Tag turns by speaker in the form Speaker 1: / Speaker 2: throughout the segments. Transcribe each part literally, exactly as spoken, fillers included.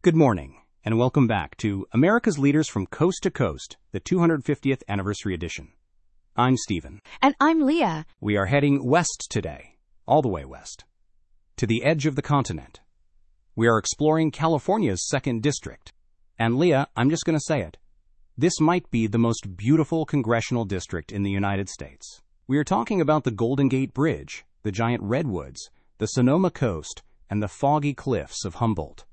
Speaker 1: Good morning, and welcome back to America's Leaders from Coast to Coast, the two hundred fiftieth Anniversary Edition. I'm Stephen.
Speaker 2: And I'm Leah.
Speaker 1: We are heading west today, all the way west, to the edge of the continent. We are exploring California's second District. And Leah, I'm just going to say it. This might be the most beautiful congressional district in the United States. We are talking about the Golden Gate Bridge, the giant redwoods, the Sonoma Coast, and the foggy cliffs of Humboldt.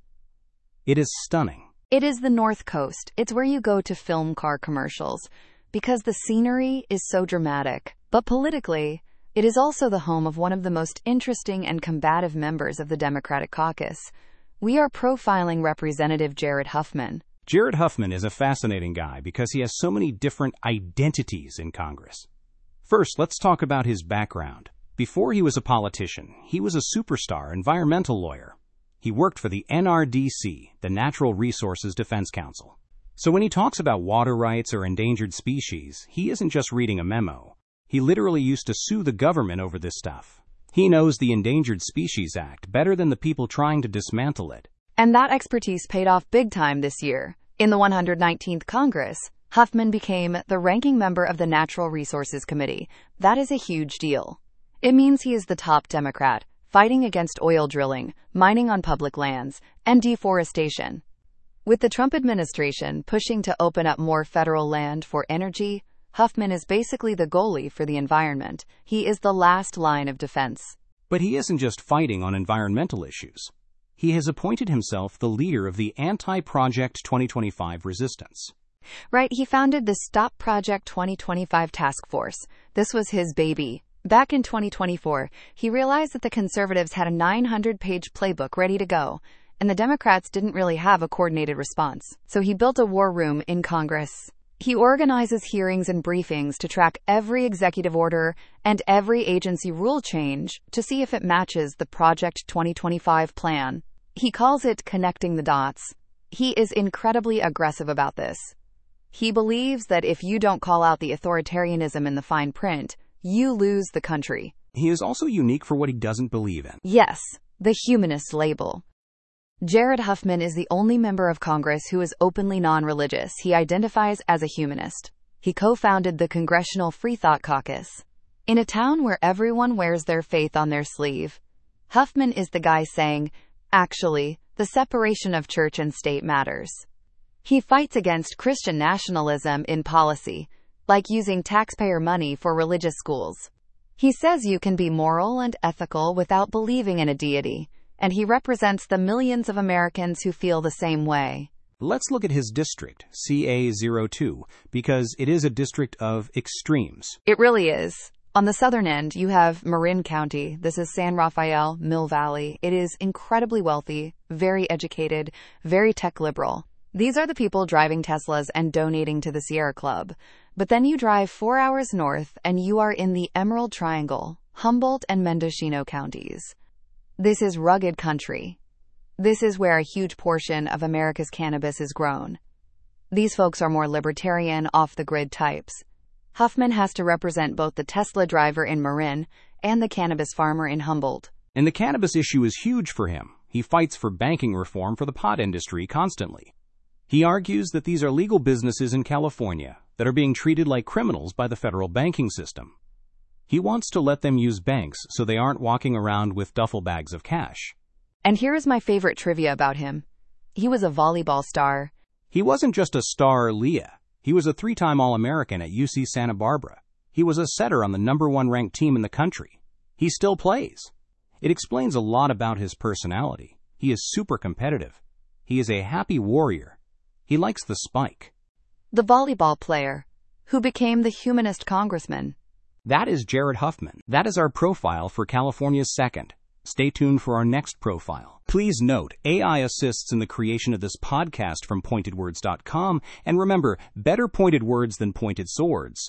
Speaker 1: It is stunning.
Speaker 2: It is the North Coast. It's where you go to film car commercials, because the scenery is so dramatic. But politically, it is also the home of one of the most interesting and combative members of the Democratic caucus. We are profiling Representative Jared Huffman.
Speaker 1: Jared Huffman is a fascinating guy because he has so many different identities in Congress. First, let's talk about his background. Before he was a politician, he was a superstar environmental lawyer. He worked for the N R D C, the Natural Resources Defense Council. So when he talks about water rights or endangered species, he isn't just reading a memo. He literally used to sue the government over this stuff. He knows the Endangered Species Act better than the people trying to dismantle it.
Speaker 2: And that expertise paid off big time this year. In the one hundred nineteenth Congress, Huffman became the ranking member of the Natural Resources Committee. That is a huge deal. It means he is the top Democrat, fighting against oil drilling, mining on public lands, and deforestation. With the Trump administration pushing to open up more federal land for energy, Huffman is basically the goalie for the environment. He is the last line of defense.
Speaker 1: But he isn't just fighting on environmental issues. He has appointed himself the leader of the Anti-Project twenty twenty-five resistance.
Speaker 2: Right, he founded the Stop Project twenty twenty-five task force. This was his baby. Back in twenty twenty-four, he realized that the conservatives had a nine hundred page playbook ready to go, and the Democrats didn't really have a coordinated response. So he built a war room in Congress. He organizes hearings and briefings to track every executive order and every agency rule change to see if it matches the Project twenty twenty-five plan. He calls it connecting the dots. He is incredibly aggressive about this. He believes that if you don't call out the authoritarianism in the fine print, you lose the country.
Speaker 1: He is also unique for what he doesn't believe in.
Speaker 2: Yes, the humanist label. Jared Huffman is the only member of Congress who is openly non-religious. He identifies as a humanist. He co-founded the Congressional Free Thought Caucus. In a town where everyone wears their faith on their sleeve, Huffman is the guy saying, actually, the separation of church and state matters. He fights against Christian nationalism in policy, like using taxpayer money for religious schools. He says you can be moral and ethical without believing in a deity, and he represents the millions of Americans who feel the same way.
Speaker 1: Let's look at his district, C A zero two, because it is a district of extremes.
Speaker 2: It really is. On the southern end, you have Marin County. This is San Rafael, Mill Valley. It is incredibly wealthy, very educated, very tech liberal. These are the people driving Teslas and donating to the Sierra Club. But then you drive four hours north and you are in the Emerald Triangle, Humboldt and Mendocino counties. This is rugged country. This is where a huge portion of America's cannabis is grown. These folks are more libertarian, off-the-grid types. Huffman has to represent both the Tesla driver in Marin and the cannabis farmer in Humboldt.
Speaker 1: And the cannabis issue is huge for him. He fights for banking reform for the pot industry constantly. He argues that these are legal businesses in California that are being treated like criminals by the federal banking system. He wants to let them use banks so they aren't walking around with duffel bags of cash.
Speaker 2: And here is my favorite trivia about him. He was a volleyball star.
Speaker 1: He wasn't just a star, Leah. He was a three-time All-American at U C Santa Barbara. He was a setter on the number one ranked team in the country. He still plays. It explains a lot about his personality. He is super competitive. He is a happy warrior. He likes the spike.
Speaker 2: The volleyball player, who became the humanist congressman.
Speaker 1: That is Jared Huffman. That is our profile for California's second. Stay tuned for our next profile. Please note, A I assists in the creation of this podcast from pointed words dot com, and remember, better pointed words than pointed swords.